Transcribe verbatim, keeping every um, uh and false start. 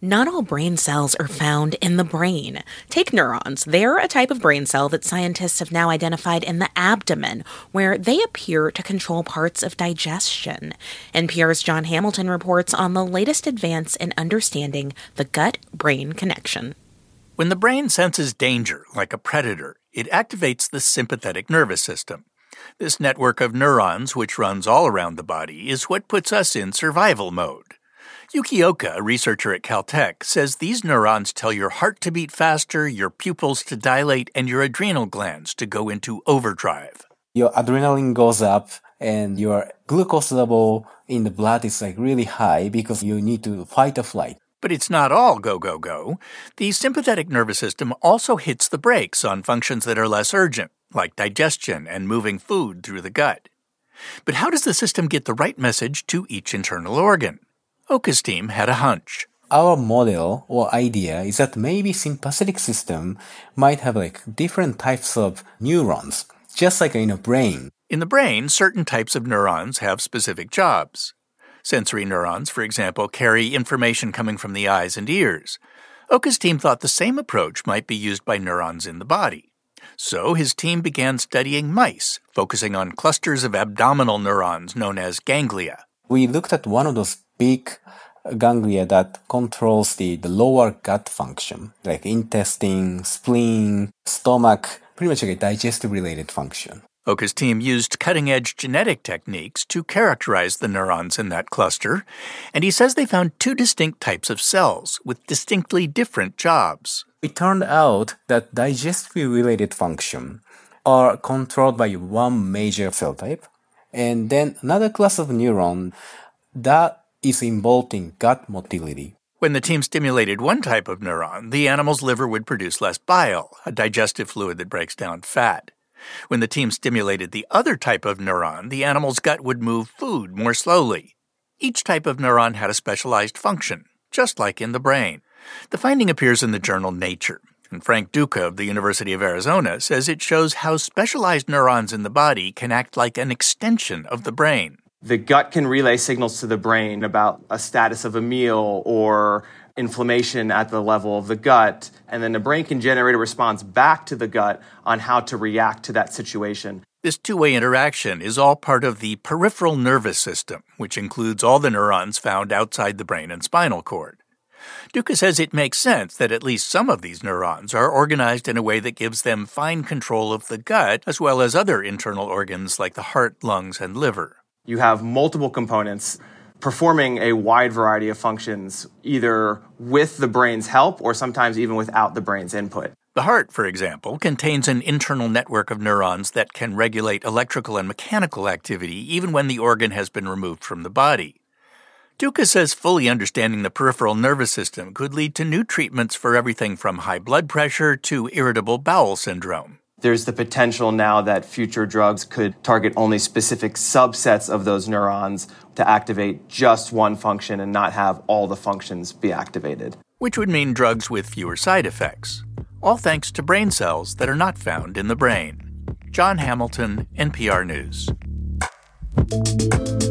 Not all brain cells are found in the brain. Take neurons. They're a type of brain cell that scientists have now identified in the abdomen, where they appear to control parts of digestion. N P R's Jon Hamilton reports on the latest advance in understanding the gut-brain connection. When the brain senses danger, like a predator, it activates the sympathetic nervous system. This network of neurons, which runs all around the body, is what puts us in survival mode. Yuki Oka, a researcher at Caltech, says these neurons tell your heart to beat faster, your pupils to dilate, and your adrenal glands to go into overdrive. Your adrenaline goes up and your glucose level in the blood is like really high because you need to fight or flight. But it's not all go, go, go. The sympathetic nervous system also hits the brakes on functions that are less urgent, like digestion and moving food through the gut. But how does the system get the right message to each internal organ? Oka's team had a hunch. Our model or idea is that maybe sympathetic system might have like different types of neurons, just like in a brain. In the brain, certain types of neurons have specific jobs. Sensory neurons, for example, carry information coming from the eyes and ears. Oka's team thought the same approach might be used by neurons in the body. So his team began studying mice, focusing on clusters of abdominal neurons known as ganglia. We looked at one of those big ganglia that controls the, the lower gut function, like intestine, spleen, stomach, pretty much like a digestive-related function. Oka's team used cutting-edge genetic techniques to characterize the neurons in that cluster, and he says they found two distinct types of cells with distinctly different jobs. It turned out that digestive-related function are controlled by one major cell type, and then another class of neuron that is involved in gut motility. When the team stimulated one type of neuron, the animal's liver would produce less bile, a digestive fluid that breaks down fat. When the team stimulated the other type of neuron, the animal's gut would move food more slowly. Each type of neuron had a specialized function, just like in the brain. The finding appears in the journal Nature, and Frank Duca of the University of Arizona says it shows how specialized neurons in the body can act like an extension of the brain. The gut can relay signals to the brain about a status of a meal or inflammation at the level of the gut, and then the brain can generate a response back to the gut on how to react to that situation. This two-way interaction is all part of the peripheral nervous system, which includes all the neurons found outside the brain and spinal cord. Duca says it makes sense that at least some of these neurons are organized in a way that gives them fine control of the gut, as well as other internal organs like the heart, lungs, and liver. You have multiple components performing a wide variety of functions, either with the brain's help or sometimes even without the brain's input. The heart, for example, contains an internal network of neurons that can regulate electrical and mechanical activity even when the organ has been removed from the body. Duca says fully understanding the peripheral nervous system could lead to new treatments for everything from high blood pressure to irritable bowel syndrome. There's the potential now that future drugs could target only specific subsets of those neurons to activate just one function and not have all the functions be activated. Which would mean drugs with fewer side effects, all thanks to brain cells that are not found in the brain. Jon Hamilton, N P R News.